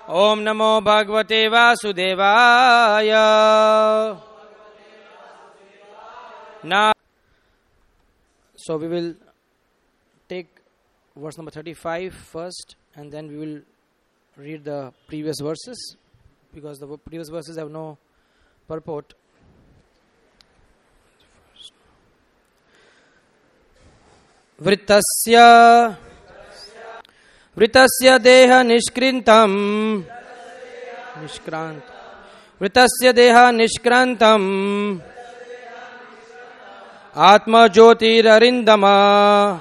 Om Namo Bhagavate Vasudevaya. Now, so we will take verse number 35 first, and then we will read the previous verses, because the previous verses have no purport. Vritasya deha nishkrintam Vritasya deha nishkrantam Atma jyotirarindama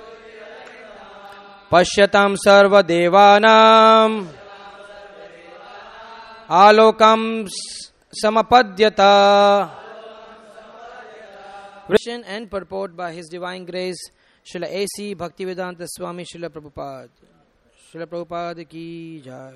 Pashyatam sarva devanam Alokam samapadyata. Version and purport by His Divine Grace Srila A.C. Bhaktivedanta Swami Srila Prabhupada. Srila Prabhupada ki jai.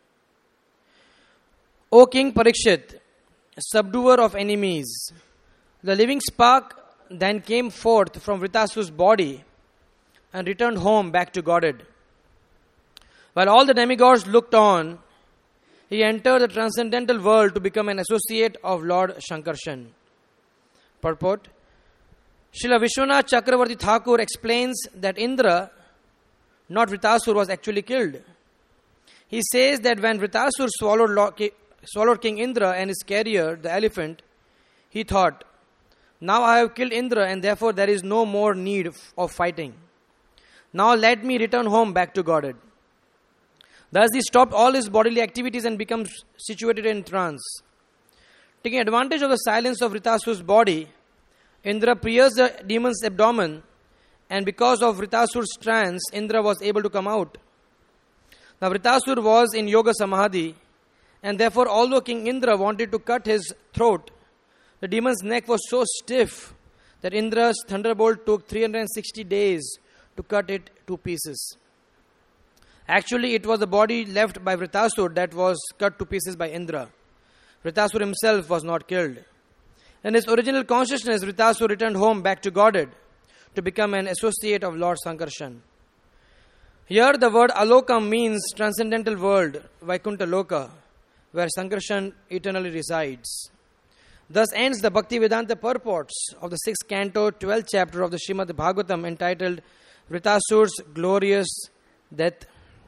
O King Parikshit, subduer of enemies, the living spark then came forth from Vritasura's body and returned home back to Godhead. While all the demigods looked on, he entered the transcendental world to become an associate of Lord Shankarshan. Purport: Srila Vishwanath Chakravarti Thakur explains that Indra, not Vritasura, was actually killed. He says that when Vritasura swallowed King Indra and his carrier, the elephant, he thought, "Now I have killed Indra and therefore there is no more need of fighting. Now let me return home back to Godhead." Thus he stopped all his bodily activities and becomes situated in trance. Taking advantage of the silence of Vritasura's body, Indra pierced the demon's abdomen, and because of Vritasura's trance, Indra was able to come out. Now Vritasura was in Yoga Samadhi, and therefore although King Indra wanted to cut his throat, the demon's neck was so stiff that Indra's thunderbolt took 360 days to cut it to pieces. Actually, it was the body left by Vritasura that was cut to pieces by Indra. Vritasura himself was not killed. In his original consciousness, Vritasura returned home back to Godhead to become an associate of Lord Sankarshan. Here the word Alokam means transcendental world, Vaikuntha Loka, where Sankarshan eternally resides. Thus ends the Bhaktivedanta purports of the 6th canto, 12th chapter of the Srimad Bhagavatam, entitled Vritasura's Glorious Death.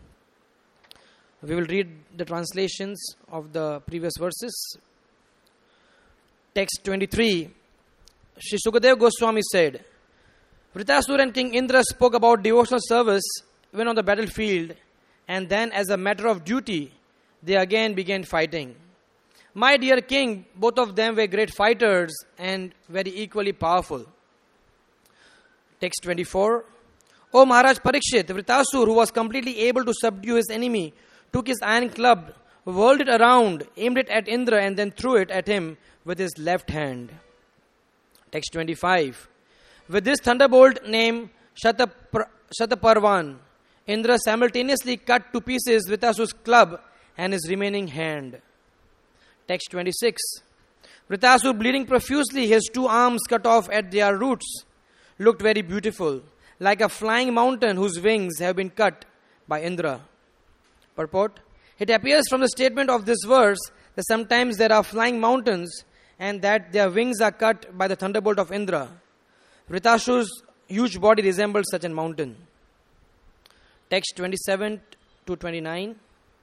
We will read the translations of the previous verses. Text 23. Shri Sukadeva Goswami said, Vritasura and King Indra spoke about devotional service when on the battlefield, and then as a matter of duty, they again began fighting. My dear king, both of them were great fighters and very equally powerful. Text 24. O Maharaj Parikshit, Vritasura, who was completely able to subdue his enemy, took his iron club, whirled it around, aimed it at Indra, and then threw it at him with his left hand. Text 25. With this thunderbolt named Shataparvan, Indra simultaneously cut to pieces Vritasura's club and his remaining hand. Text 26. Vritasura, bleeding profusely, his 2 arms cut off at their roots, looked very beautiful, like a flying mountain whose wings have been cut by Indra. Purport: it appears from the statement of this verse that sometimes there are flying mountains and that their wings are cut by the thunderbolt of Indra. Vritasura's huge body resembled such a mountain. Text 27 to 29.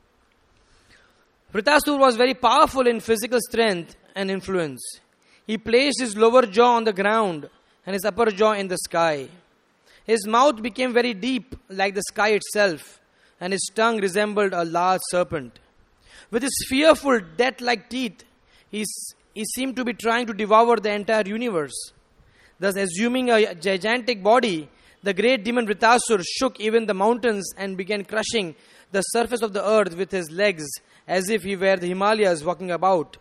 Vritasura was very powerful in physical strength and influence. He placed his lower jaw on the ground and his upper jaw in the sky. His mouth became very deep like the sky itself, and his tongue resembled a large serpent. With his fearful death-like teeth, he seemed to be trying to devour the entire universe. Thus, assuming a gigantic body, the great demon Vritasura shook even the mountains and began crushing the surface of the earth with his legs as if he were the Himalayas walking about.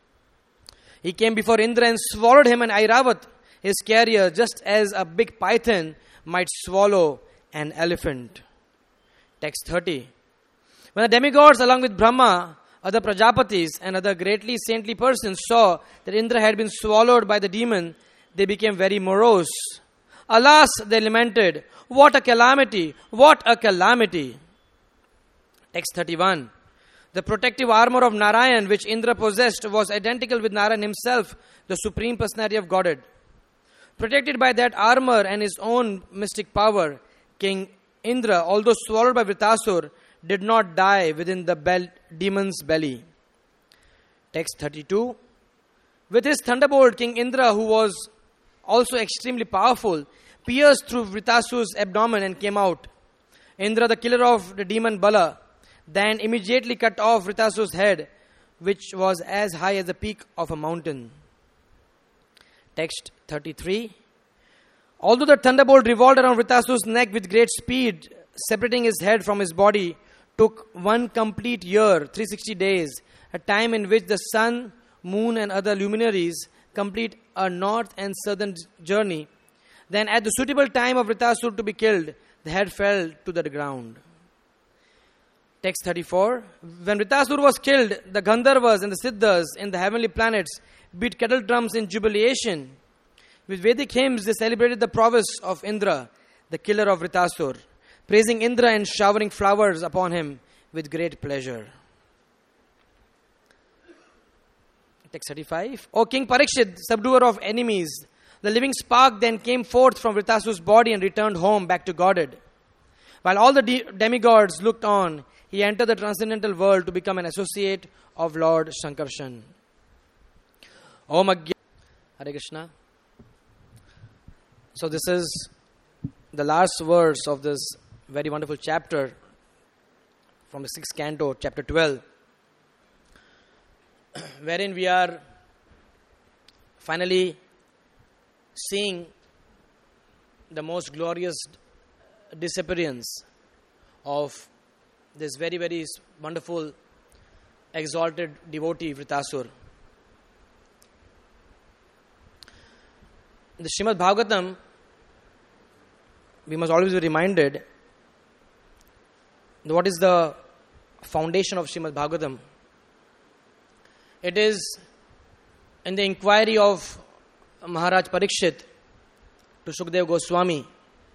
He came before Indra and swallowed him and Airavat, his carrier, just as a big python might swallow an elephant. Text 30. When the demigods along with Brahma, other Prajapatis and other greatly saintly persons saw that Indra had been swallowed by the demon, they became very morose. Alas, they lamented, what a calamity, what a calamity. Text 31. The protective armor of Narayan, which Indra possessed, was identical with Narayan himself, the Supreme Personality of Godhead. Protected by that armor and his own mystic power, King Indra, although swallowed by Vritasur, did not die within the demon's belly. Text 32. With his thunderbolt, King Indra, who was also extremely powerful, pierced through Vritasur's abdomen and came out. Indra, the killer of the demon Bala, then immediately cut off Vritasur's head, which was as high as the peak of a mountain. Text 33. Although the thunderbolt revolved around Vritasur's neck with great speed, separating his head from his body, took 1 complete year, 360 days, a time in which the sun, moon and other luminaries complete a north and southern journey. Then at the suitable time of Vritasur to be killed, the head fell to the ground. Text 34. When Vritasur was killed, the Gandharvas and the Siddhas in the heavenly planets beat kettle drums in jubilation. With Vedic hymns, they celebrated the prowess of Indra, the killer of Vritasur, praising Indra and showering flowers upon him with great pleasure. Text 35. O King Parikshit, subduer of enemies, the living spark then came forth from Vritasur's body and returned home back to Godhead. While all the demigods looked on, he entered the transcendental world to become an associate of Lord Shankarshan. Om Agya. Hare Krishna. So this is the last verse of this very wonderful chapter from the 6th canto, chapter 12, wherein we are finally seeing the most glorious disappearance of this very, very wonderful, exalted devotee Vritasur. The Srimad Bhagavatam, we must always be reminded what is the foundation of Srimad Bhagavatam. It is in the inquiry of Maharaj Parikshit to Shukdev Goswami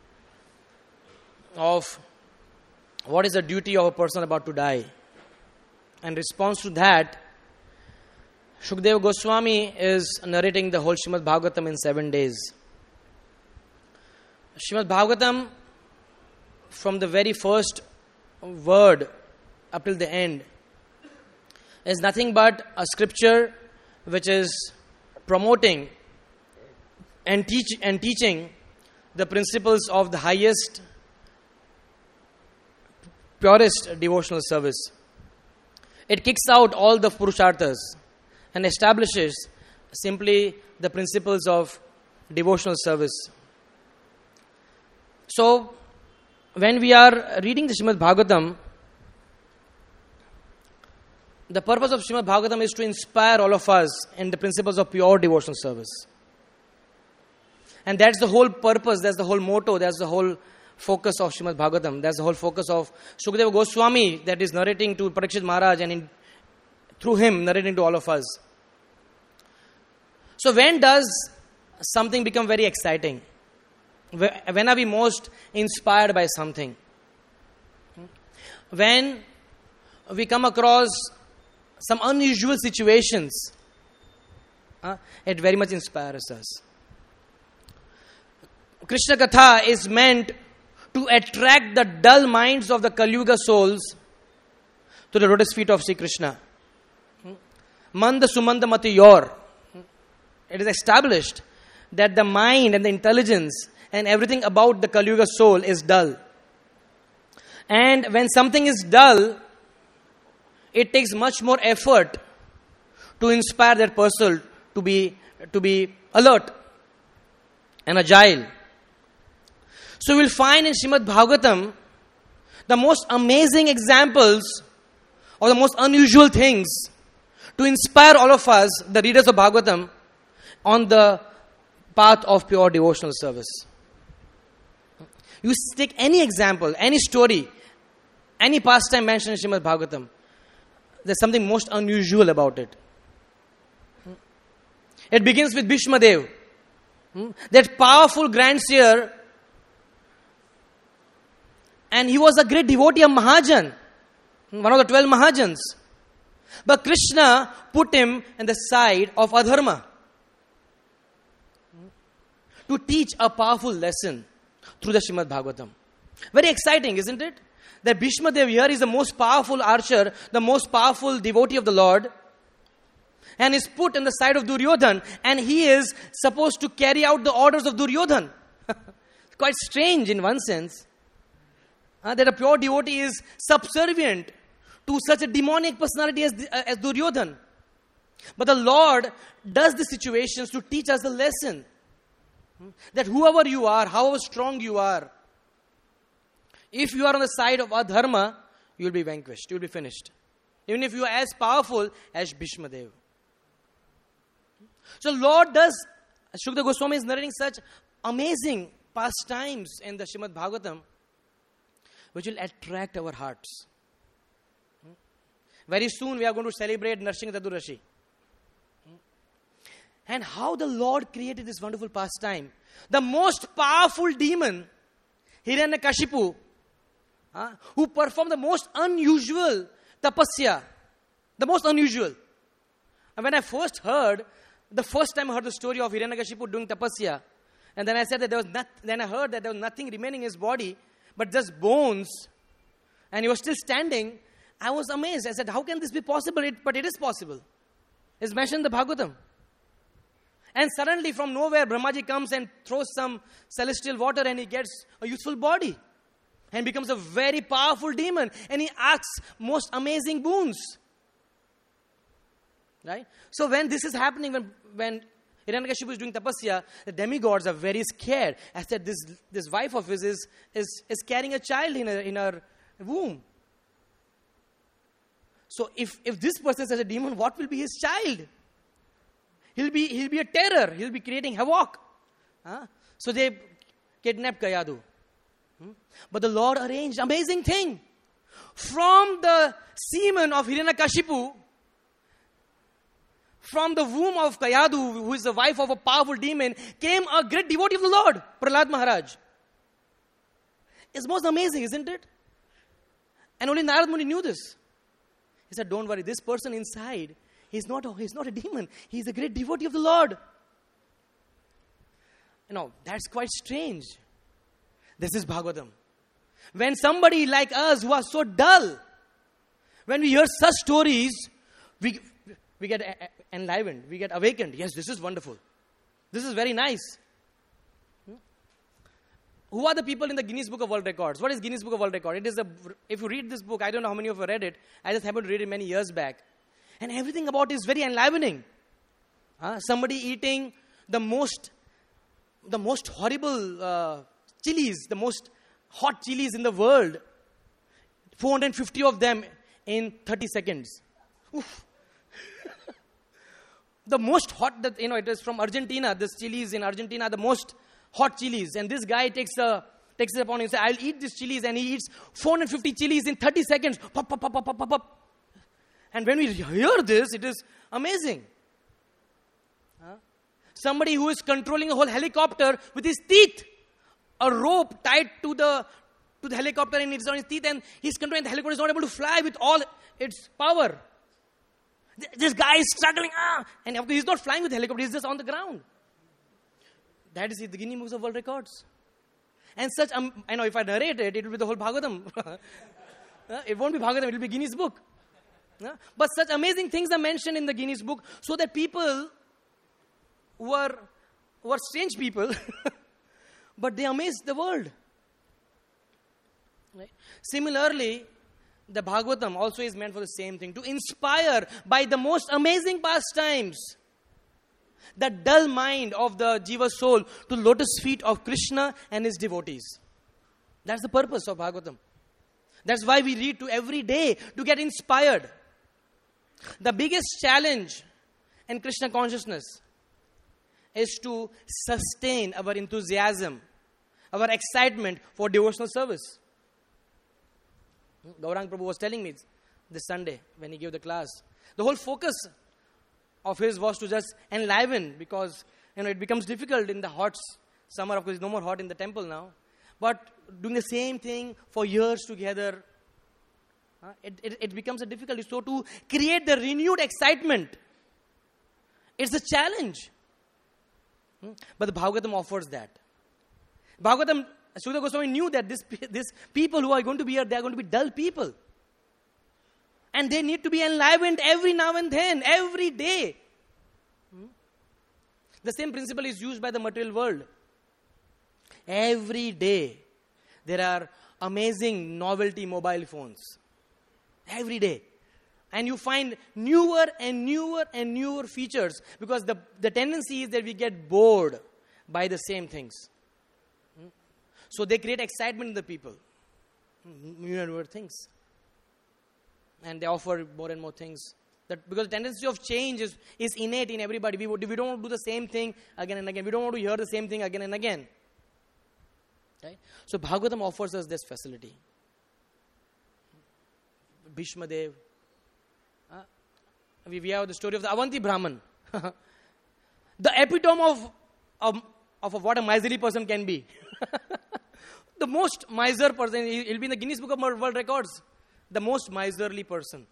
of what is the duty of a person about to die. In response to that, Shukdev Goswami is narrating the whole Srimad Bhagavatam in 7 days. Srimad Bhagavatam, from the very first word up till the end, is nothing but a scripture which is promoting and teaching the principles of the highest, purest devotional service. It kicks out all the purusharthas and establishes simply the principles of devotional service. So, when we are reading the Srimad Bhagavatam, the purpose of Srimad Bhagavatam is to inspire all of us in the principles of pure devotional service. And that's the whole purpose, that's the whole motto, that's the whole focus of Srimad Bhagavatam. That's the whole focus of Shukadeva Goswami that is narrating to Parikshit Maharaj and through him narrating to all of us. So when does something become very exciting? When are we most inspired by something? When we come across some unusual situations, it very much inspires us. Krishna Katha is meant to attract the dull minds of the Kali Yuga souls to the lotus feet of Sri Krishna. Manda Sumanda Mati Yor. It is established that the mind and the intelligence and everything about the Kali Yuga soul is dull. And when something is dull, it takes much more effort to inspire that person to be alert and agile. So we'll find in Srimad Bhagavatam the most amazing examples or the most unusual things to inspire all of us, the readers of Bhagavatam, on the path of pure devotional service. You take any example, any story, any pastime mentioned in Srimad Bhagavatam, there's something most unusual about it. It begins with Bhishma Dev, that powerful grandsire, and he was a great devotee of Mahajan, one of the 12 Mahajans. But Krishna put him in the side of adharma to teach a powerful lesson through the Srimad Bhagavatam. Very exciting, isn't it? That Bhishma Dev here is the most powerful archer, the most powerful devotee of the Lord, and is put on the side of Duryodhan, and he is supposed to carry out the orders of Duryodhan. Quite strange in one sense, that a pure devotee is subservient to such a demonic personality as Duryodhan. But the Lord does the situations to teach us the lesson that whoever you are, however strong you are, if you are on the side of adharma, you will be vanquished, you will be finished. Even if you are as powerful as Bhishma Dev. So Lord does, Shukdev Goswami is narrating such amazing pastimes in the Srimad Bhagavatam, which will attract our hearts. Very soon we are going to celebrate Narsingh Chaturdashi. And how the Lord created this wonderful pastime. The most powerful demon, Hiranyakashipu, who performed the most unusual tapasya. The most unusual. And when I first heard, the first time I heard the story of Hiranyakashipu doing tapasya, and then I said that then I heard that there was nothing remaining in his body, but just bones, and he was still standing, I was amazed. I said, how can this be possible? But it is possible. It's mentioned in the Bhagavatam. And suddenly from nowhere, Brahmaji comes and throws some celestial water and he gets a youthful body. And becomes a very powerful demon. And he asks most amazing boons. Right? So when this is happening, when Hiranyakashipu is doing tapasya, the demigods are very scared. I said, this wife of his is carrying a child in her womb. So if this person is a demon, what will be his child? He'll be a terror. He'll be creating havoc. So they kidnapped Kayadu. But the Lord arranged amazing thing. From the semen of Hiranyakashipu, from the womb of Kayadu, who is the wife of a powerful demon, came a great devotee of the Lord, Prahlad Maharaj. It's most amazing, isn't it? And only Narad Muni knew this. He said, don't worry, this person inside, he's not a demon. He's a great devotee of the Lord. That's quite strange. This is Bhagavatam. When somebody like us who are so dull, when we hear such stories, we get enlivened, we get awakened. Yes, this is wonderful. This is very nice. Who are the people in the Guinness Book of World Records? What is Guinness Book of World Record? If you read this book, I don't know how many of you read it. I just happened to read it many years back. And everything about it is very enlivening. Somebody eating the most horrible chilies, the most hot chilies in the world. 450 of them in 30 seconds. Oof. The most hot, it is from Argentina. This chilies in Argentina, the most hot chilies. And this guy takes it upon him and says, I'll eat these chilies. And he eats 450 chilies in 30 seconds. Pop, pop, pop, pop, pop, pop, pop. And when we hear this, it is amazing. Somebody who is controlling a whole helicopter with his teeth. A rope tied to the helicopter and it's on his teeth, and he's controlling the helicopter is not able to fly with all its power. This guy is struggling, and he's not flying with the helicopter, he's just on the ground. That is the Guinness Book of World Records. And such, I know if I narrate it, it will be the whole Bhagavatam. It won't be Bhagavatam, it will be Guinness Book. But such amazing things are mentioned in the Guinness Book so that people who are strange people, but they amaze the world. Right? Similarly, the Bhagavatam also is meant for the same thing, to inspire by the most amazing pastimes the dull mind of the Jiva soul to lotus feet of Krishna and his devotees. That's the purpose of Bhagavatam. That's why we read to every day, to get inspired. The biggest challenge in Krishna consciousness is to sustain our enthusiasm, our excitement for devotional service. Gaurang Prabhu was telling me this Sunday when he gave the class. The whole focus of his was to just enliven, because it becomes difficult in the hot summer. Of course, it's no more hot in the temple now. But doing the same thing for years together, It becomes a difficulty. So to create the renewed excitement, it's a challenge. But the Bhagavatam offers that. Bhagavatam, Sukadeva Goswami knew that this people who are going to be here, they are going to be dull people. And they need to be enlivened every now and then, every day. The same principle is used by the material world. Every day, there are amazing novelty mobile phones. Every day. And you find newer and newer and newer features, because the tendency is that we get bored by the same things. So they create excitement in the people. Newer and newer things. And they offer more and more things. Because the tendency of change is innate in everybody. We don't want to do the same thing again and again. We don't want to hear the same thing again and again. Right? So Bhagavatam offers us this facility. Bhishma Dev. We have the story of the Avanti Brahman. The epitome of what a miserly person can be. The most miser person, he'll be in the Guinness Book of World Records. The most miserly person.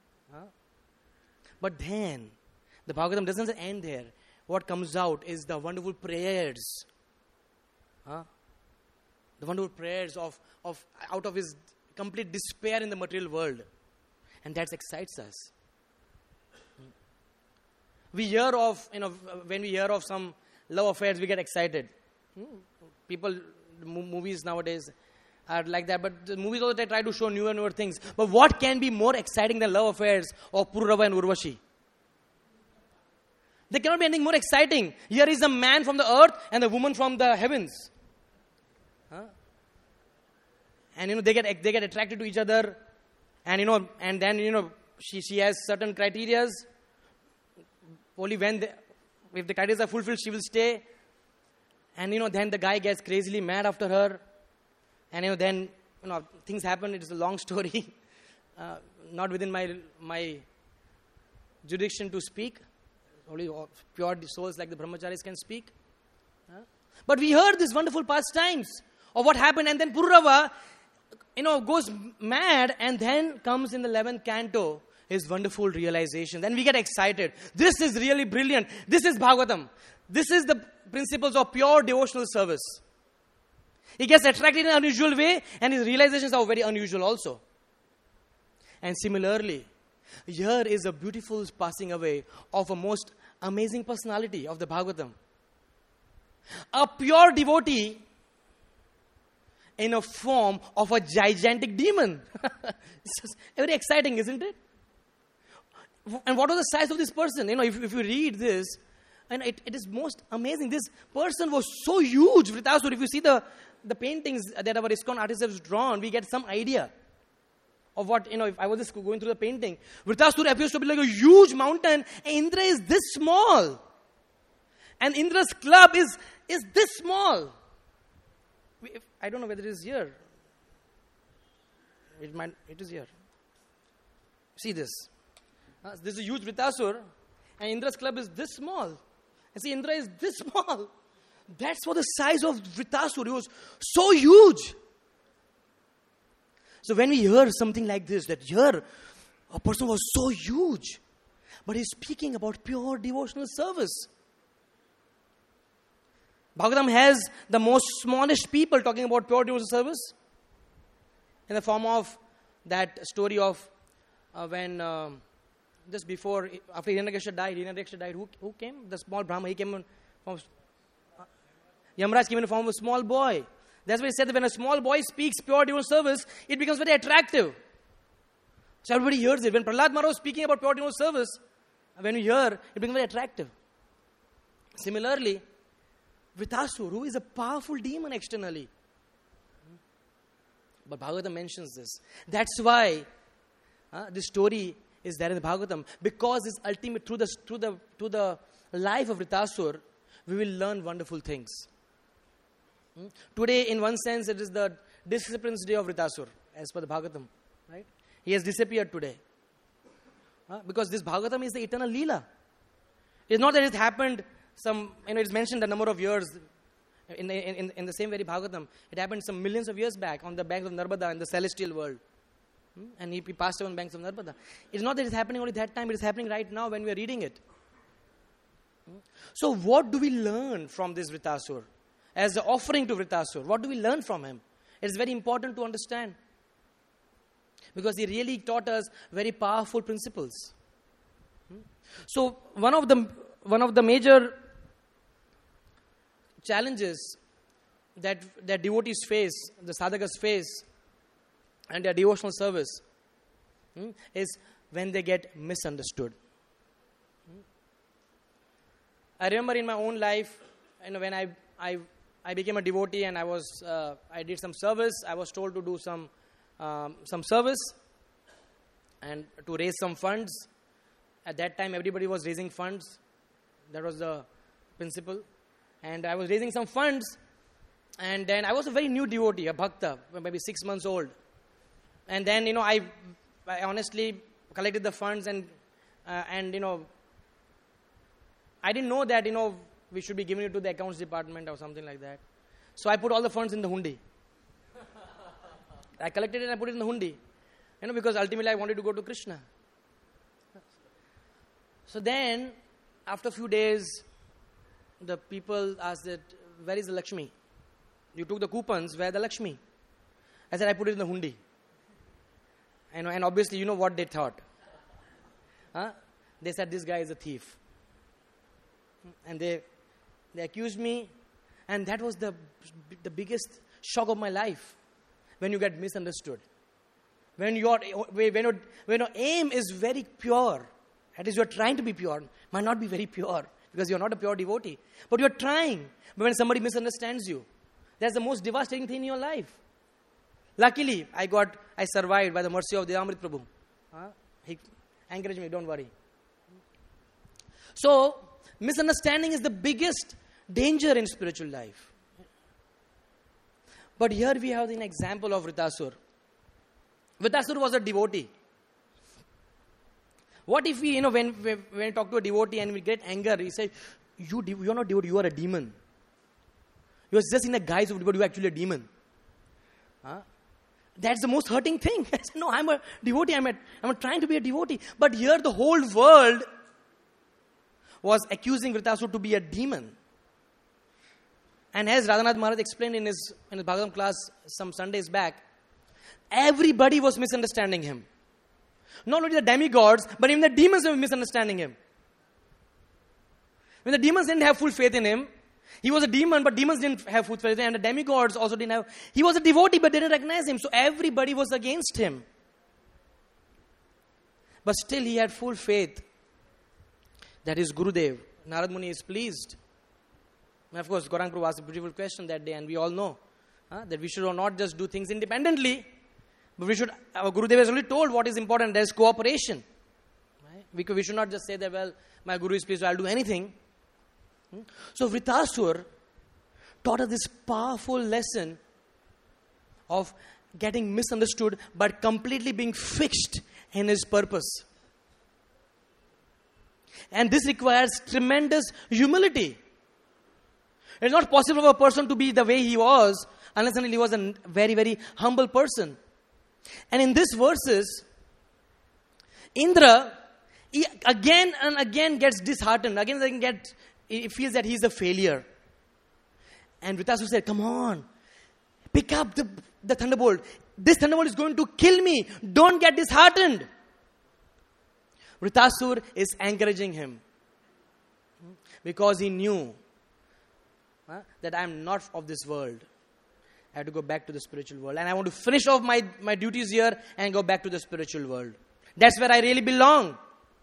But then, the Bhagavatam doesn't end there. What comes out is the wonderful prayers. The wonderful prayers of out of his complete despair in the material world. And that excites us. We hear of, when we hear of some love affairs, we get excited. People, movies nowadays are like that, but the movies also they try to show newer and newer things. But what can be more exciting than love affairs of Pururava and Urvashi? There cannot be anything more exciting. Here is a man from the earth and a woman from the heavens. And they get attracted to each other, and and then she has certain criterias. Only if the criteria are fulfilled, she will stay. And then the guy gets crazily mad after her. And then things happen. It is a long story, not within my jurisdiction to speak. Only pure souls like the brahmacharis can speak. But we heard these wonderful pastimes of what happened, and then Pururava, goes mad, and then comes in the 11th canto his wonderful realization. Then we get excited. This is really brilliant. This is Bhagavatam. This is the principles of pure devotional service. He gets attracted in an unusual way, and his realizations are very unusual also. And similarly, here is a beautiful passing away of a most amazing personality of the Bhagavatam. A pure devotee in a form of a gigantic demon. It's very exciting, isn't it? And what was the size of this person? If you read this, and it is most amazing. This person was so huge. Vritasura, if you see the paintings that our ISKCON artists have drawn, we get some idea of what, if I was just going through the painting. Vritasura appears to be like a huge mountain, and Indra is this small. And Indra's club is this small. I don't know whether it is here. It is here. See this. This is a huge Vritasura, and Indra's club is this small. And see, Indra is this small. That's what the size of Vritasura. He was so huge. So when we hear something like this, that here a person was so huge, but he's speaking about pure devotional service. Bhagavatam has the most smallest people talking about pure devotional service in the form of that story of when just before, after Hiranyakashipu died, who came? The small Brahma. He came from Yamaraj came in the form of a small boy. That's why he said that when a small boy speaks pure devotional service, it becomes very attractive. So everybody hears it. When Prahlad Maharaj was speaking about pure devotional service, when we hear, it becomes very attractive. Similarly, Vritasura, who is a powerful demon externally. But Bhagavatam mentions this. That's why this story is there in the Bhagavatam, because it's ultimate through the life of Vritasura, we will learn wonderful things. Today, in one sense, it is the disappearance day of Vritasura, as per the Bhagavatam. Right? He has disappeared today. Because this Bhagavatam is the eternal Leela. It's not that it happened it's mentioned a number of years in the same very Bhagavatam. It happened some millions of years back on the banks of Narmada in the celestial world. And he passed away on banks of Narmada. It's not that it's happening only that time, it is happening right now when we are reading it. So what do we learn from this Vritasur? As the offering to Vritasur, what do we learn from him? It's very important to understand. Because he really taught us very powerful principles. So one of the major challenges that devotees face, the sadhakas face, and their devotional service is when they get misunderstood. I remember in my own life, when I became a devotee and I did some service. I was told to do some service and to raise some funds. At that time, everybody was raising funds. That was the principle. And I was raising some funds. And then I was a very new devotee, a bhakta, maybe 6 months old. And then, I honestly collected the funds and I didn't know that, we should be giving it to the accounts department or something like that. So I put all the funds in the hundi. I collected it and I put it in the hundi. Because ultimately I wanted to go to Krishna. So then, after a few days, the people asked that, where is the Lakshmi? You took the coupons, where the Lakshmi? I said, I put it in the hundi. And obviously, you know what they thought. They said, this guy is a thief. And they accused me. And that was the biggest shock of my life. When you get misunderstood. When your aim is very pure. That is, you are trying to be pure. Might not be very pure. Because you are not a pure devotee. But you are trying. But when somebody misunderstands you, that's the most devastating thing in your life. Luckily, I survived by the mercy of the Amrit Prabhu. He encouraged me, don't worry. So, misunderstanding is the biggest danger in spiritual life. But here we have an example of Vritasur. Vritasur was a devotee. What if we, when we talk to a devotee and we get anger, he says, you're not devotee, you are a demon. You are just in a guise of devotee, you are actually a demon. That's the most hurting thing. I said, no, I'm a devotee, I'm trying to be a devotee. But here the whole world was accusing Vritasur to be a demon. And as Radhanath Maharaj explained in his Bhagavatam class some Sundays back, everybody was misunderstanding him. Not only the demigods, but even the demons were misunderstanding him. When the demons didn't have full faith in him, he was a demon, but demons didn't have full faith in him, and the demigods also didn't have. He was a devotee, but they didn't recognize him, so everybody was against him. But still he had full faith that his Gurudev, Narad Muni, is pleased. And of course, Gauranga Prabhu asked a beautiful question that day, and we all know that we should not just do things independently, but our Gurudev has already told what is important, there is cooperation. Right? We should not just say that, well, my Guru is pleased, so I'll do anything. So Vritasur taught us this powerful lesson of getting misunderstood, but completely being fixed in his purpose. And this requires tremendous humility. It's not possible for a person to be the way he was unless he was a very, very humble person. And in these verses, Indra, he again and again gets disheartened. Again and again he feels that he's a failure. And Vritasur said, come on, pick up the thunderbolt. This thunderbolt is going to kill me. Don't get disheartened. Vritasur is encouraging him. Because he knew that I am not of this world. I have to go back to the spiritual world. And I want to finish off my duties here and go back to the spiritual world. That's where I really belong.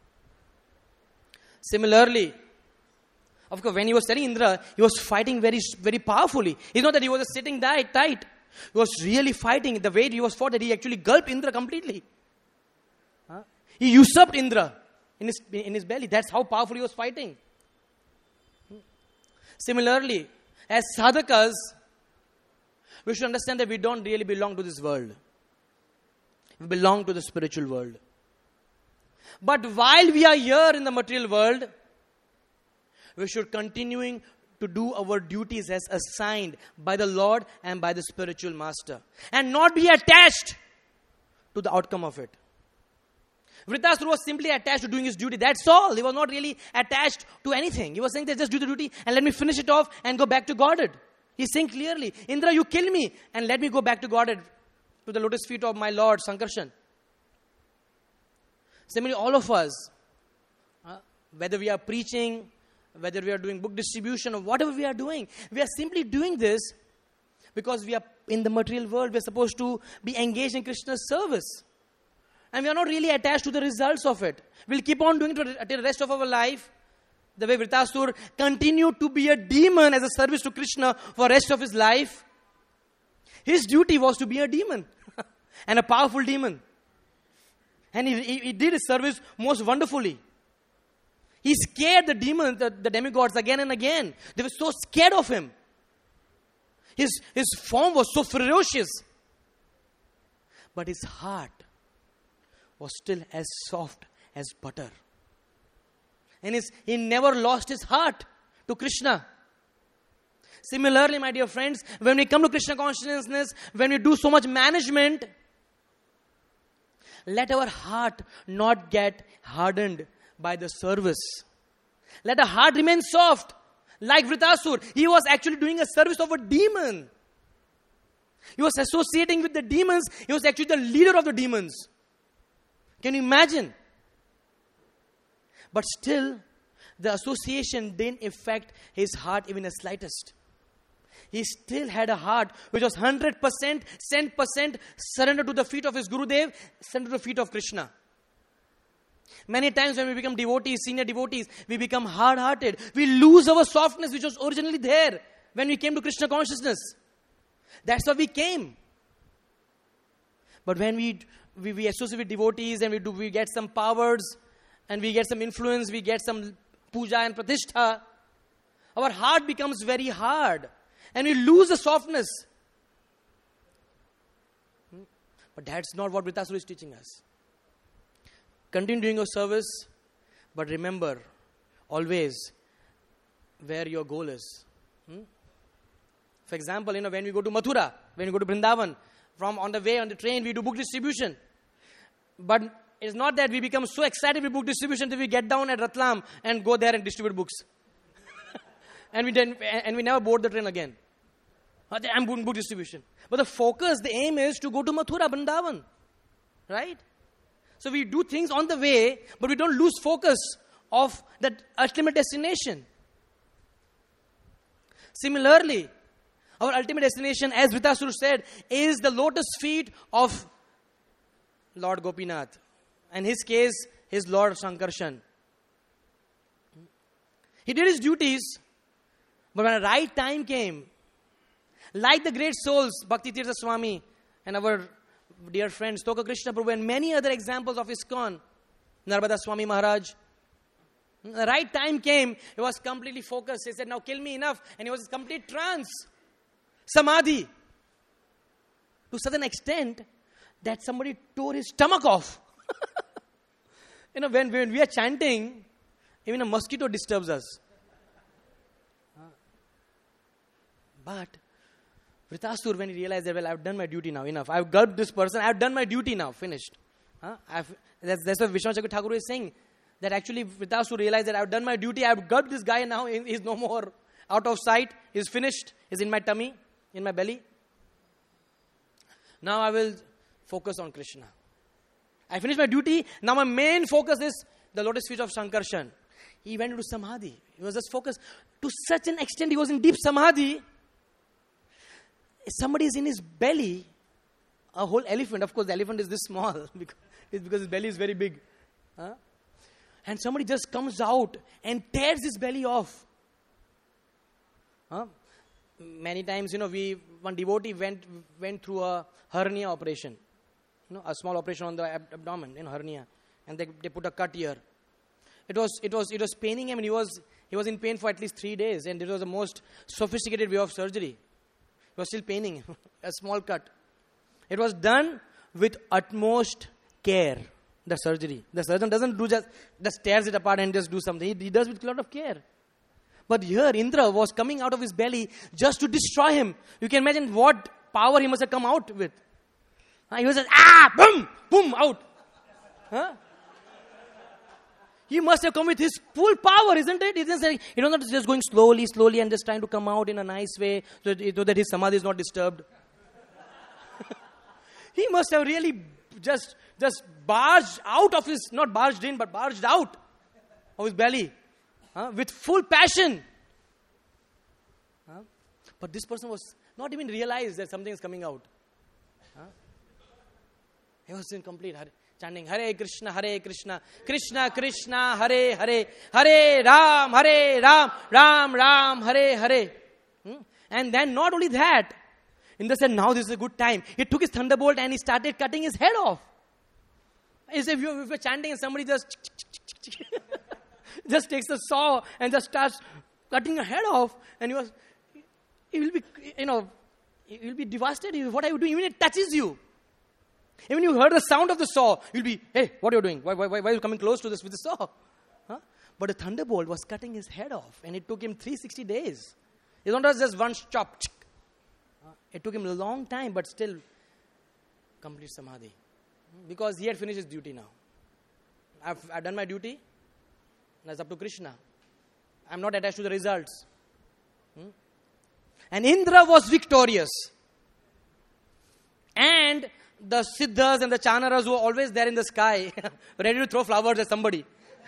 Similarly, of course, when he was telling Indra, he was fighting very, very powerfully. It's not that he was just sitting tight. He was really fighting. The way he was fought, that he actually gulped Indra completely. He usurped Indra in his belly. That's how powerful he was fighting. Similarly, as sadhakas, we should understand that we don't really belong to this world. We belong to the spiritual world. But while we are here in the material world, we should continuing to do our duties as assigned by the Lord and by the spiritual master. And not be attached to the outcome of it. Vritasura was simply attached to doing his duty. That's all. He was not really attached to anything. He was saying that just do the duty and let me finish it off and go back to Godhead. He's saying clearly, Indra, you kill me and let me go back to Godhead, to the lotus feet of my Lord, Sankarshan. Similarly, all of us, whether we are preaching, whether we are doing book distribution or whatever we are doing, we are simply doing this because we are in the material world. We are supposed to be engaged in Krishna's service. And we are not really attached to the results of it. We'll keep on doing it until the rest of our life. The way Vritasura continued to be a demon as a service to Krishna for the rest of his life. His duty was to be a demon. And a powerful demon. And he did his service most wonderfully. He scared the demons, the demigods again and again. They were so scared of him. His form was so ferocious. But his heart was still as soft as butter. And he never lost his heart to Krishna. Similarly, my dear friends, when we come to Krishna consciousness, when we do so much management, let our heart not get hardened by the service. Let our heart remain soft. Like Vritasura, he was actually doing a service of a demon. He was associating with the demons. He was actually the leader of the demons. Can you imagine? But still, the association didn't affect his heart even the slightest. He still had a heart which was 100%, 100% surrendered to the feet of his Gurudev, surrendered to the feet of Krishna. Many times when we become devotees, senior devotees, we become hard-hearted. We lose our softness which was originally there when we came to Krishna consciousness. That's why we came. But when we associate with devotees and we get some powers and we get some influence, we get some puja and pratishtha, our heart becomes very hard and we lose the softness. But that's not what Vritasura is teaching us. Continue doing your service, but remember always where your goal is. For example, when we go to Mathura, when we go to Vrindavan, from on the way on the train we do book distribution. But it's not that we become so excited with book distribution that we get down at Ratlam and go there and distribute books. and we never board the train again. I'm doing book distribution. But the focus, the aim is to go to Mathura, Vrindavan. Right? So we do things on the way, but we don't lose focus of that ultimate destination. Similarly, our ultimate destination, as Vritasura said, is the lotus feet of Lord Gopinath. In his case, his Lord Sankarshan. He did his duties, but when the right time came, like the great souls, Bhakti Tirtha Swami and our dear friends, Stoka Krishna Prabhu and many other examples of ISKCON, Narmada Swami Maharaj, the right time came, he was completely focused. He said, now kill me enough. And he was in complete trance. Samadhi. To such an extent that somebody tore his stomach off. When we are chanting, even a mosquito disturbs us. But Vritasura, when he realized that, I've done my duty now, enough. I've gulped this person, I've done my duty now, finished. That's what Vishwanath Chakravarti Thakur is saying. That actually Vritasura realized that I've done my duty, I've gulped this guy and now he's no more out of sight, he's finished, he's in my tummy, in my belly. Now I will focus on Krishna. I finished my duty, now my main focus is the lotus feet of Sankarshan. He went into Samadhi. He was just focused. To such an extent, he was in deep Samadhi. Somebody is in his belly, a whole elephant. Of course, the elephant is this small because his belly is very big. And somebody just comes out and tears his belly off. Many times, one devotee went through a hernia operation. A small operation on the abdomen, hernia. And they put a cut here. It was paining him and he was in pain for at least 3 days. And it was the most sophisticated way of surgery. It was still paining him. A small cut. It was done with utmost care. The surgery. The surgeon doesn't do just tears it apart and just do something. He does with a lot of care. But here, Indra was coming out of his belly just to destroy him. You can imagine what power he must have come out with. He was just, boom, boom, out. Huh? He must have come with his full power, isn't it? It's like, not just going slowly and just trying to come out in a nice way so that his samadhi is not disturbed. He must have really just barged out of his, not barged in, but barged out of his belly with full passion. But this person was not even realized that something is coming out. He was in complete chanting, Hare Krishna, Krishna Krishna, Hare Hare, Hare Ram, Ram Ram, Hare Hare. And then not only that, Indra said, now this is a good time. He took his thunderbolt and he started cutting his head off. As if you're chanting and somebody just takes the saw and just starts cutting your head off, and he will be devastated. What are you doing? Even it touches you. Even you heard the sound of the saw, you'll be, hey, what are you doing? Why are you coming close to this with the saw? But the thunderbolt was cutting his head off, and it took him 360 days. It's not just one chop. It took him a long time, but still complete samadhi. Because he had finished his duty now. I've done my duty. That's up to Krishna. I'm not attached to the results. And Indra was victorious. And the Siddhas and the Chanaras who were always there in the sky, ready to throw flowers at somebody.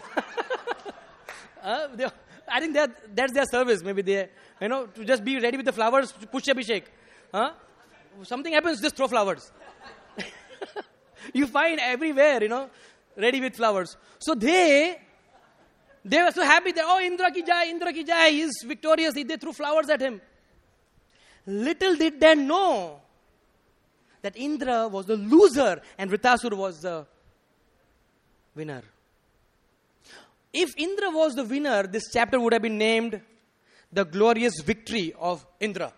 I think that's their service. Maybe they, to just be ready with the flowers, push Abhishek. Something happens, just throw flowers. You find everywhere, ready with flowers. So they were so happy that, Indra ki jai, he is victorious. They threw flowers at him. Little did they know that Indra was the loser and Vritasura was the winner. If Indra was the winner, this chapter would have been named The Glorious Victory of Indra.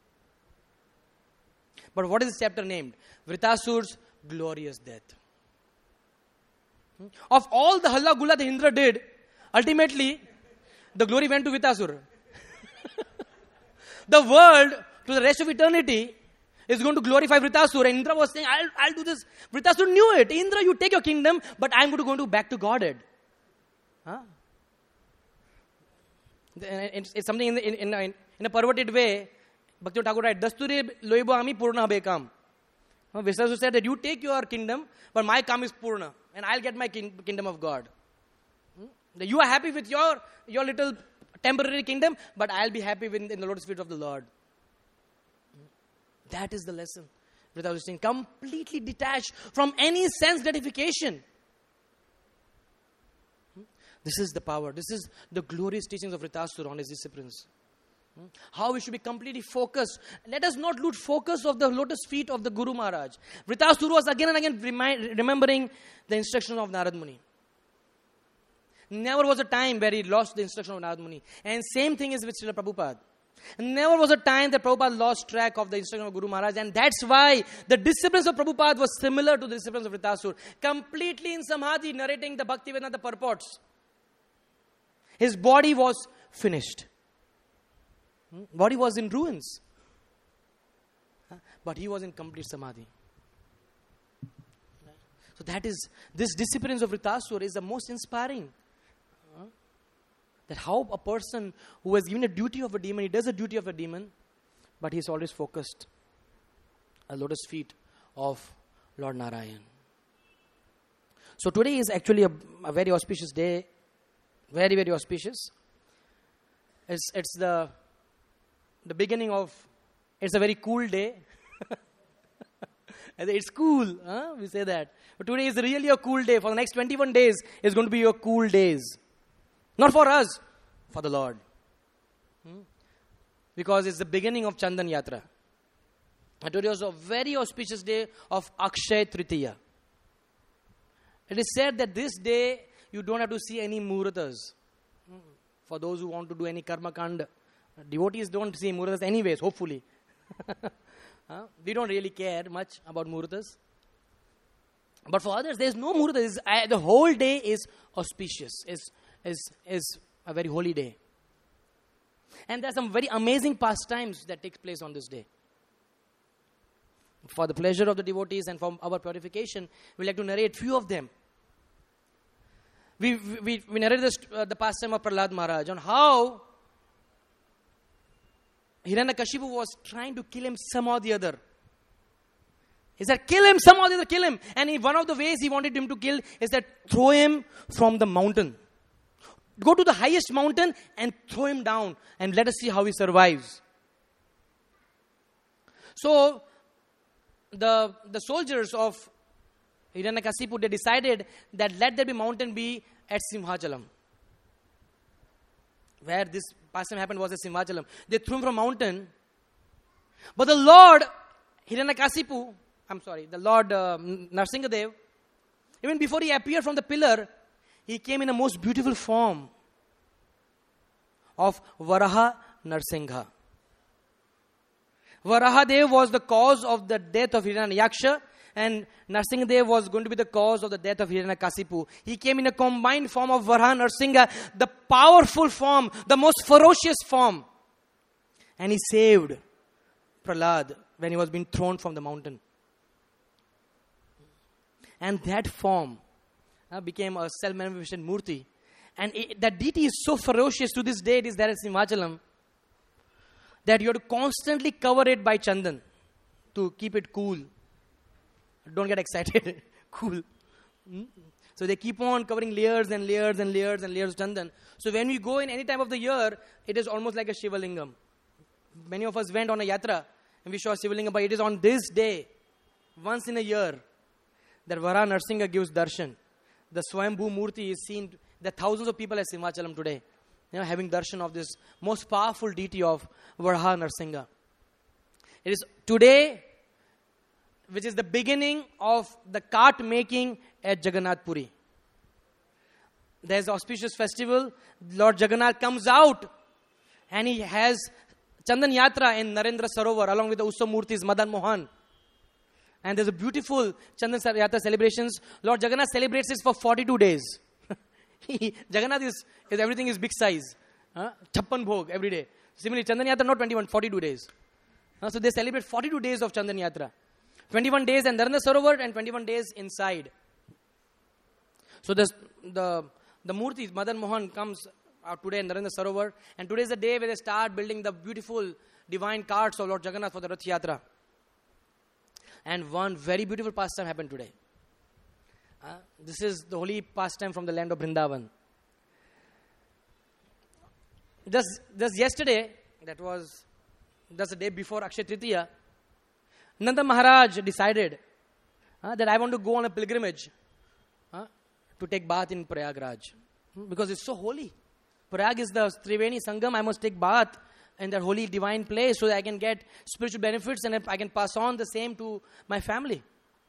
But what is this chapter named? Vritasura's Glorious Death. Of all the halla gulla that Indra did, ultimately, the glory went to Vritasura. The world, to the rest of eternity, is going to glorify Vritasura. And Indra was saying, I'll do this. Vritasura knew it. Indra, you take your kingdom, but I'm going to go back to Godhead. It's something in a perverted way. Bhakti Thakur writes, Dasture loibo ami purna bekam. Vritasura said that you take your kingdom, but my kam is purna. And I'll get my kingdom of God. You are happy with your little temporary kingdom, but I'll be happy in the lotus feet of the Lord. That is the lesson. Vritasura is saying, completely detached from any sense gratification. This is the power. This is the glorious teachings of Vritasura on his disciplines. How we should be completely focused. Let us not lose focus of the lotus feet of the Guru Maharaj. Vritasura was again and again remembering the instruction of Narad Muni. Never was a time where he lost the instruction of Narad Muni. And same thing is with Srila Prabhupada. Never was a time that Prabhupada lost track of the instruction of Guru Maharaj, and that's why the disciplines of Prabhupada was similar to the disciplines of Vritasura. Completely in Samadhi, narrating the Bhaktivedanta purports. His body was finished. Body was in ruins. But he was in complete Samadhi. So this disciplines of Vritasura is the most inspiring. That how a person who has given a duty of a demon, he does a duty of a demon, but he's always focused at lotus feet of Lord Narayan. So today is actually a very auspicious day. Very, very auspicious. It's the beginning of, it's a very cool day. It's cool, we say that. But today is really a cool day. For the next 21 days, it's going to be your cool days. Not for us, for the Lord. Because it's the beginning of Chandan Yatra. And today was a very auspicious day of Akshay Tritiya. It is said that this day, you don't have to see any muhurtas. For those who want to do any karma kanda. Devotees don't see muhurtas anyways, hopefully. We don't really care much about muhurtas. But for others, there is no muhurta. The whole day is auspicious. Is a very holy day. And there are some very amazing pastimes that take place on this day. for the pleasure of the devotees and for our purification, we like to narrate few of them. We narrated the pastime of Prahlad Maharaj on how Hiranyakashipu was trying to kill him some or the other. He said, kill him, some or the other, kill him. And one of the ways he wanted him to kill is that throw him from the mountain. Go to the highest mountain and throw him down and let us see how he survives. So, the soldiers of Hiranyakashipu, they decided that let there be mountain be at Simhachalam. Where this pastime happened was at Simhachalam. They threw him from mountain. But the Lord Hiranyakashipu, the Lord Narsingadev, even before he appeared from the pillar, he came in a most beautiful form of Varaha Narsingha. Varahadev was the cause of the death of Hiranyaksha, and Narsingadev was going to be the cause of the death of Hiranyakashipu. He came in a combined form of Varaha Narsingha, the powerful form, the most ferocious form. And he saved Prahlad when he was being thrown from the mountain. And that form became a self-manifested Murti. And that deity is so ferocious to this day, it is there at Simhachalam, that you have to constantly cover it by chandan to keep it cool. Don't get excited. Cool. So they keep on covering layers and layers and layers and layers of chandan. So when we go in any time of the year, it is almost like a Shivalingam. Many of us went on a yatra and we saw Shivalingam, but it is on this day, once in a year, that Varaha Narsingha gives darshan. The Swayambhu Murti is seen. There are thousands of people at Simhachalam today, having darshan of this most powerful deity of Varaha Narsingha. It is today, which is the beginning of the cart making at Jagannath Puri. There is an auspicious festival. Lord Jagannath comes out and he has Chandan Yatra in Narendra Sarovar along with the Utsav Murtis Madan Mohan. And there's a beautiful Chandan Yatra celebrations. Lord Jagannath celebrates this for 42 days. Jagannath is everything is big size. Chappan Bhog every day. Similarly, Chandan Yatra not 21, 42 days. So they celebrate 42 days of Chandan Yatra. 21 days in Narendra Sarovar and 21 days inside. So the Murti, Madan Mohan comes out today in Narendra Sarovar. And today is the day where they start building the beautiful divine carts of Lord Jagannath for the Rath Yatra. And one very beautiful pastime happened today. This is the holy pastime from the land of Vrindavan. Just yesterday, that's the day before Akshaya Tritiya, Nanda Maharaj decided that I want to go on a pilgrimage to take bath in Prayagraj. Because it's so holy. Prayag is the Triveni Sangam. I must take bath in that holy divine place so that I can get spiritual benefits and I can pass on the same to my family.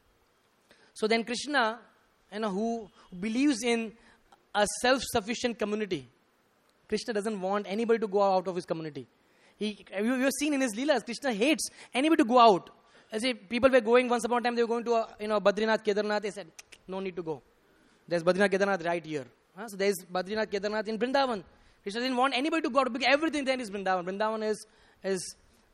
So then Krishna, who believes in a self-sufficient community. Krishna doesn't want anybody to go out of his community. You have seen in his Leelas, Krishna hates anybody to go out. As if people were going, once upon a time they were going to Badrinath, Kedarnath, they said, no need to go. There's Badrinath, Kedarnath right here. So there's Badrinath, Kedarnath in Vrindavan. Krishna didn't want anybody to go out because everything then is Vrindavan. Vrindavan is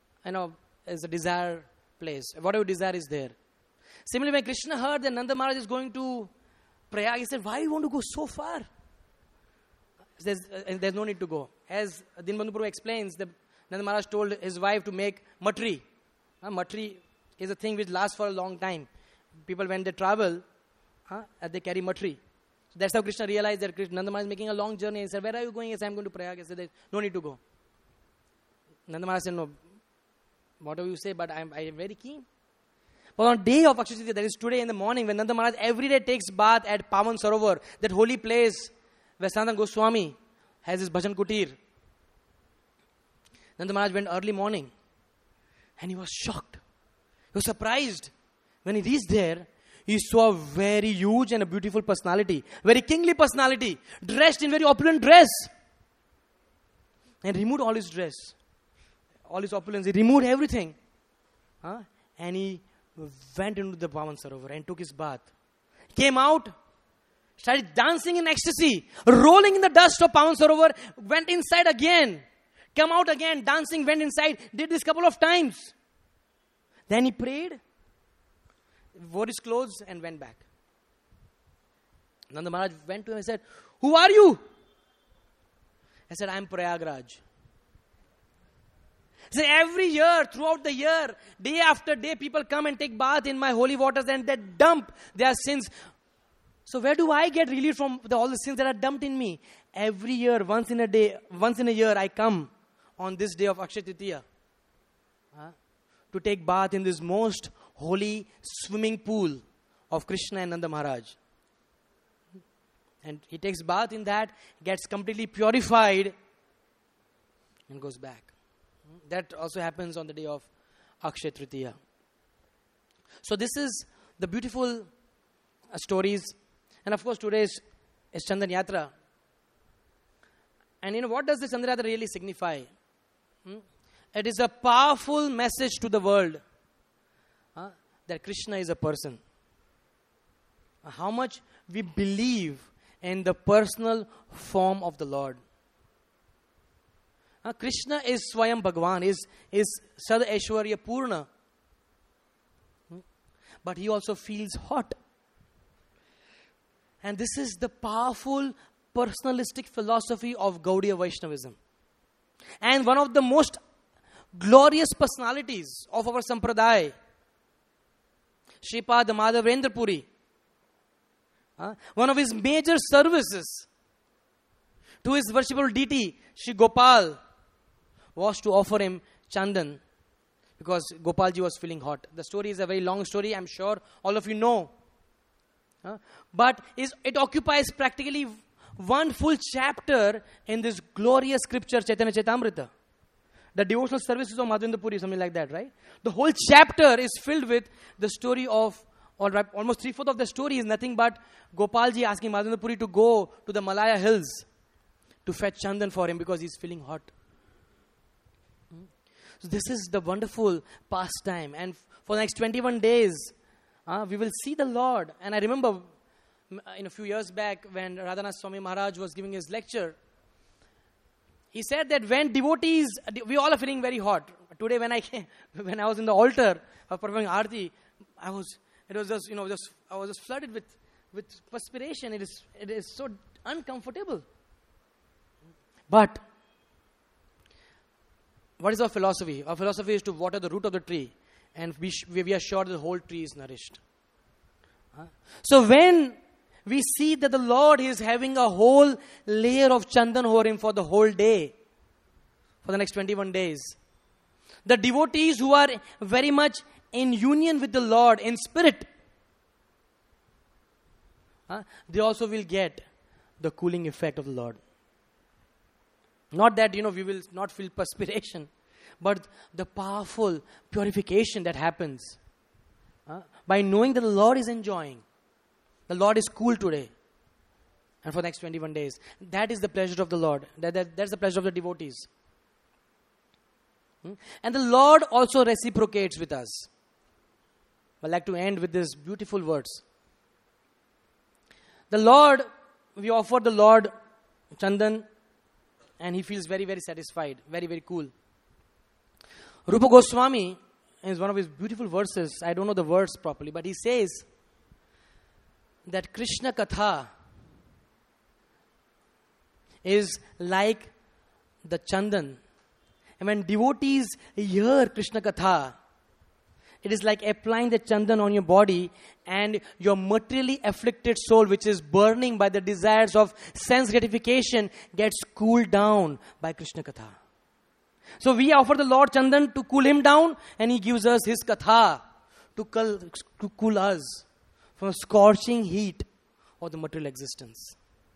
a desire place. Whatever desire is there. Similarly, when Krishna heard that Nanda Maharaj is going to Prayag, he said, why do you want to go so far? There's no need to go. As Dinbandhu Prabhu explains, Nanda Maharaj told his wife to make matri. Matri is a thing which lasts for a long time. People, when they travel, they carry matri. So that's how Krishna realized that Nanda Maharaj is making a long journey. He said, where are you going? He said, I'm going to Prayag. He said, there's no need to go. Nanda Maharaj said, no, whatever you say, but I am very keen. But on day of Akshaya Tritiya, that is today in the morning, when Nanda Maharaj every day takes bath at Pavan Sarovar, that holy place where Sanatana Goswami has his bhajan kutir. Nanda Maharaj went early morning and he was shocked. He was surprised. When he reached there, he saw a very huge and a beautiful personality, very kingly personality, dressed in very opulent dress. And removed all his dress, all his opulence. He removed everything. And he went into the Pavan Sarovar and took his bath. Came out, started dancing in ecstasy, rolling in the dust of Pavan Sarovar, went inside again, come out again, dancing, went inside, did this couple of times. Then he prayed wore his clothes and went back. Nanda Maharaj went to him and said, "Who are you?" I said, "I am Prayagraj." So every year, throughout the year, day after day, people come and take bath in my holy waters and they dump their sins. So where do I get relief from all the sins that are dumped in me? Every year, once in a year, I come on this day of Akshaya Tritiya to take bath in this most holy swimming pool of Krishna and Nanda Maharaj. And he takes bath in that, gets completely purified and goes back. That also happens on the day of Akshaya Tritiya. So this is the beautiful stories. And of course today is Chandan Yatra. And what does the Chandan Yatra really signify? It is a powerful message to the world that Krishna is a person. How much we believe in the personal form of the Lord. Krishna is Swayam Bhagwan, is Sad Aishwarya Purna. But he also feels hot. And this is the powerful personalistic philosophy of Gaudiya Vaishnavism. And one of the most glorious personalities of our Sampradaya, Shripad Madhavendra Puri, one of his major services to his worshipful deity, Shri Gopal, was to offer him Chandan because Gopalji was feeling hot. The story is a very long story, I'm sure all of you know. But it occupies practically one full chapter in this glorious scripture, Chaitanya Chaitamrita. The devotional services of Madhavendra Puri, something like that, right? The whole chapter is filled with the story of, almost 3/4 of the story is nothing but Gopalji asking Madhavendra Puri to go to the Malaya hills to fetch Chandan for him because he's feeling hot. So this is the wonderful pastime. And for the next 21 days, we will see the Lord. And I remember in a few years back when Radhanath Swami Maharaj was giving his lecture, he said that when devotees, we all are feeling very hot. Today when I was in the altar of performing Aarti, I was just flooded with perspiration. It is so uncomfortable. But what is our philosophy? Our philosophy is to water the root of the tree, and we are sure the whole tree is nourished. So when we see that the Lord is having a whole layer of Chandan over him for the whole day, for the next 21 days, the devotees who are very much in union with the Lord in spirit, they also will get the cooling effect of the Lord. Not that, we will not feel perspiration, but the powerful purification that happens by knowing that the Lord is enjoying. The Lord is cool today and for the next 21 days. That is the pleasure of the Lord. That's the pleasure of the devotees. And the Lord also reciprocates with us. I'd like to end with these beautiful words. We offer the Lord Chandan, and he feels very, very satisfied, very, very cool. Rupa Goswami, in one of his beautiful verses, I don't know the words properly, but he says that Krishna Katha is like the Chandan. And when devotees hear Krishna Katha, it is like applying the Chandan on your body, and your materially afflicted soul, which is burning by the desires of sense gratification, gets cooled down by Krishna Katha. So we offer the Lord Chandan to cool him down, and he gives us his Katha to cool us from the scorching heat of the material existence.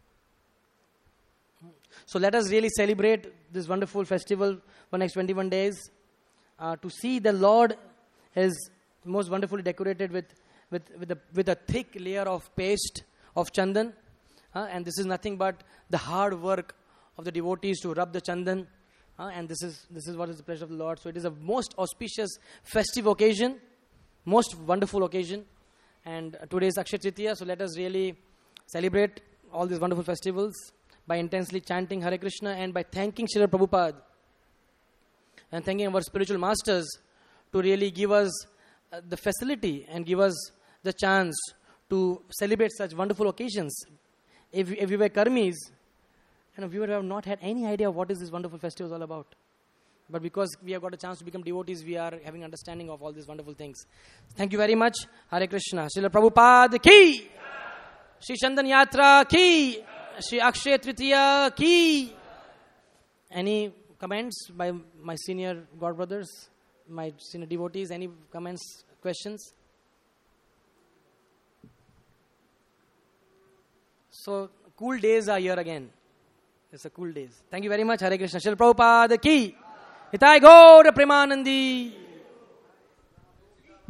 So let us really celebrate this wonderful festival for next 21 days. To see the Lord is most wonderfully decorated with a thick layer of paste of Chandan. And this is nothing but the hard work of the devotees to rub the Chandan. And this is what is the pleasure of the Lord. So it is a most auspicious festive occasion, most wonderful occasion. And today is Akshaya Tritiya, so let us really celebrate all these wonderful festivals by intensely chanting Hare Krishna and by thanking Srila Prabhupada and thanking our spiritual masters to really give us the facility and give us the chance to celebrate such wonderful occasions. If we were Karmis, we would have not had any idea what is this wonderful festival is all about. But because we have got a chance to become devotees, we are having understanding of all these wonderful things. Thank you very much. Hare Krishna. Srila Prabhupada ki. Shri Chandan Yatra ki. Shri Akshay Tritiya ki. Any comments by my senior God brothers, my senior devotees? Any comments, questions? So, cool days are here again. It's a cool days. Thank you very much. Hare Krishna. Srila Prabhupada ki. Hitai Gaura Premanandi.